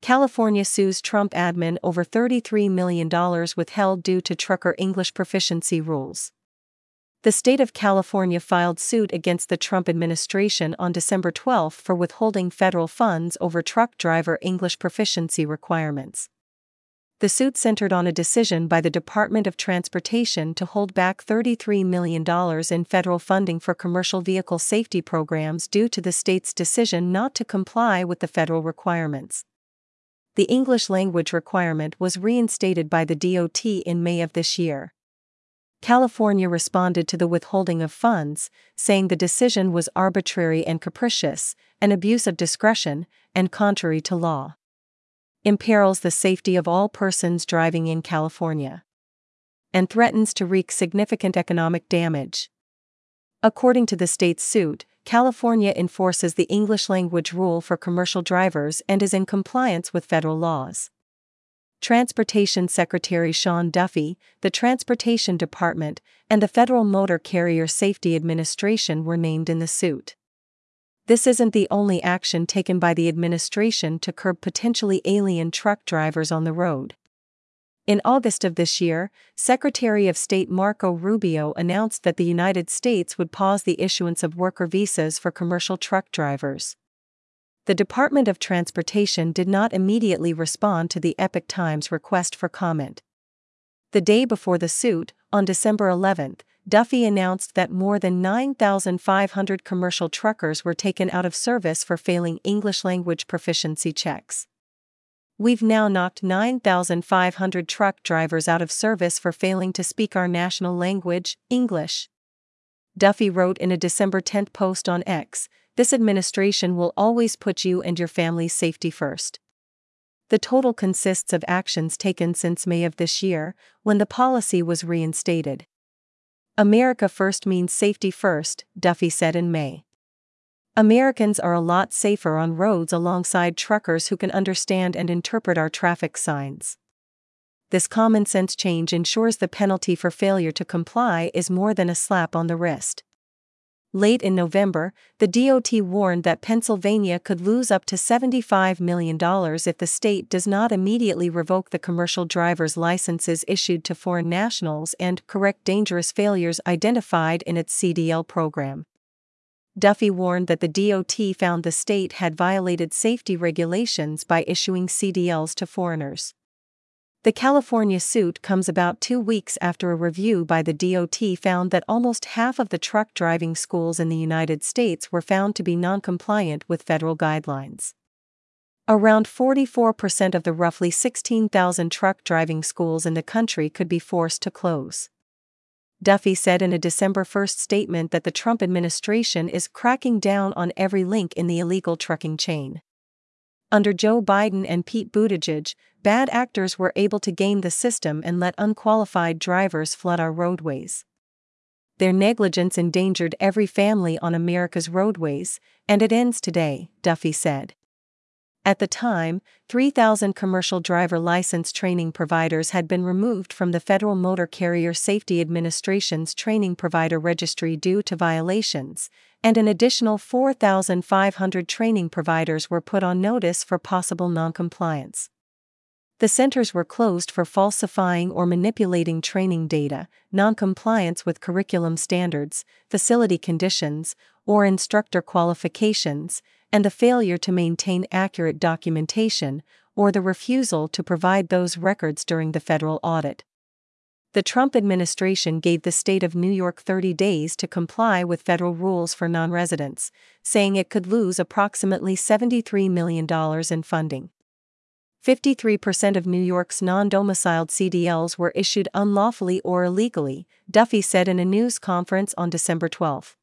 California sues Trump admin over $33 million withheld due to trucker English proficiency rules. The state of California filed suit against the Trump administration on December 12 for withholding federal funds over truck driver English proficiency requirements. The suit centered on a decision by the Department of Transportation to hold back $33 million in federal funding for commercial vehicle safety programs due to the state's decision not to comply with the federal requirements. The English language requirement was reinstated by the DOT in May of this year. California responded to the withholding of funds, saying the decision was arbitrary and capricious, an abuse of discretion, and contrary to law. Imperils the safety of all persons driving in California. And threatens to wreak significant economic damage. According to the state's suit, California enforces the English language rule for commercial drivers and is in compliance with federal laws. Transportation Secretary Sean Duffy, the Transportation Department, and the Federal Motor Carrier Safety Administration were named in the suit. This isn't the only action taken by the administration to curb potentially alien truck drivers on the road. In August of this year, Secretary of State Marco Rubio announced that the United States would pause the issuance of worker visas for commercial truck drivers. The Department of Transportation did not immediately respond to the Epoch Times request for comment. The day before the suit, on December 11, Duffy announced that more than 9,500 commercial truckers were taken out of service for failing English language proficiency checks. "We've now knocked 9,500 truck drivers out of service for failing to speak our national language, English." Duffy wrote in a December 10 post on X, "This administration will always put you and your family's safety first." The total consists of actions taken since May of this year, when the policy was reinstated. "America first means safety first," Duffy said in May. "Americans are a lot safer on roads alongside truckers who can understand and interpret our traffic signs. This common-sense change ensures the penalty for failure to comply is more than a slap on the wrist." Late in November, the DOT warned that Pennsylvania could lose up to $75 million if the state does not immediately revoke the commercial driver's licenses issued to foreign nationals and correct dangerous failures identified in its CDL program. Duffy warned that the DOT found the state had violated safety regulations by issuing CDLs to foreigners. The California suit comes about 2 weeks after a review by the DOT found that almost half of the truck driving schools in the United States were found to be non-compliant with federal guidelines. Around 44% of the roughly 16,000 truck driving schools in the country could be forced to close. Duffy said in a December 1 statement that the Trump administration is cracking down on every link in the illegal trucking chain. Under Joe Biden and Pete Buttigieg, bad actors were able to game the system and let unqualified drivers flood our roadways. Their negligence endangered every family on America's roadways, and it ends today, Duffy said. At the time, 3,000 commercial driver license training providers had been removed from the Federal Motor Carrier Safety Administration's training provider registry due to violations, and an additional 4,500 training providers were put on notice for possible noncompliance. The centers were closed for falsifying or manipulating training data, noncompliance with curriculum standards, facility conditions, or instructor qualifications, and the failure to maintain accurate documentation, or the refusal to provide those records during the federal audit. The Trump administration gave the state of New York 30 days to comply with federal rules for non-residents, saying it could lose approximately $73 million in funding. 53% of New York's non-domiciled CDLs were issued unlawfully or illegally, Duffy said in a news conference on December 12.